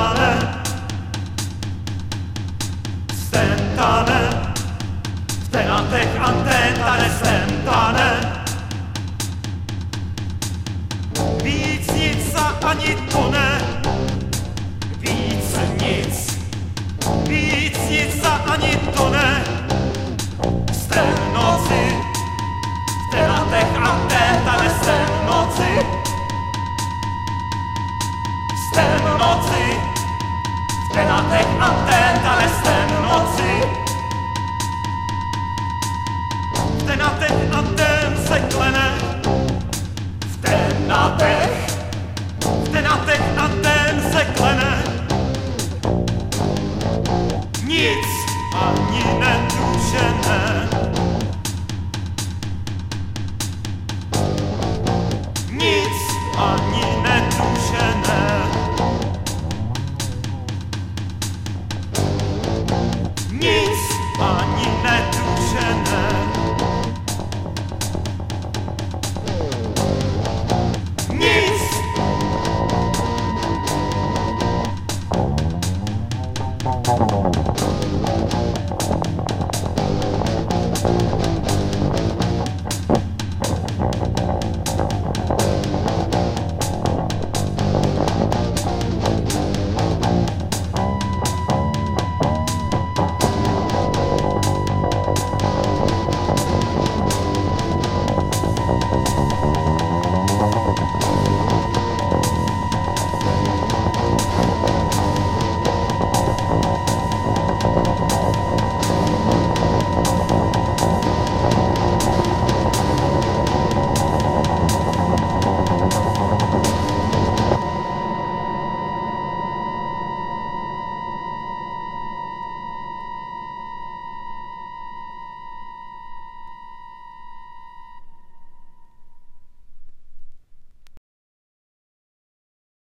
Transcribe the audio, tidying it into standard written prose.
stentane, v tenatech antentane stentane. Víc nic a ani to ne, víc nic a ani to ne. Jste v noci, v tenatech antentane jste v noci. Jste v noci, v tenatech antentane jste v noci. V tenatech anten se klene, v tenatech anten se klene. Nic ani netušené, nic ani netušené. Nic ani netušené. Nic.